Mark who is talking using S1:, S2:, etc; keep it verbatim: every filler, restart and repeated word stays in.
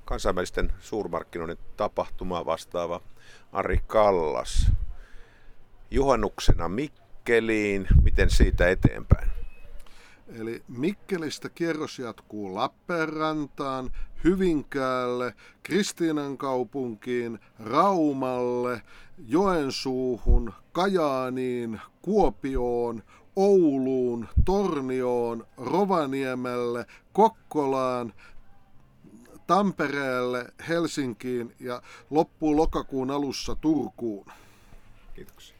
S1: kansainvälisten suurmarkkinoiden tapahtumaa vastaava Ari Kallas. Juhannuksena Mikkeliin, miten siitä eteenpäin?
S2: Eli Mikkelistä kierros jatkuu Lappeenrantaan, Hyvinkäälle, Kristiinankaupunkiin, Raumalle, Joensuuhun, Kajaaniin, Kuopioon, Ouluun, Tornioon, Rovaniemelle, Kokkolaan, Tampereelle, Helsinkiin ja loppuu lokakuun alussa Turkuun.
S1: Kiitoksia.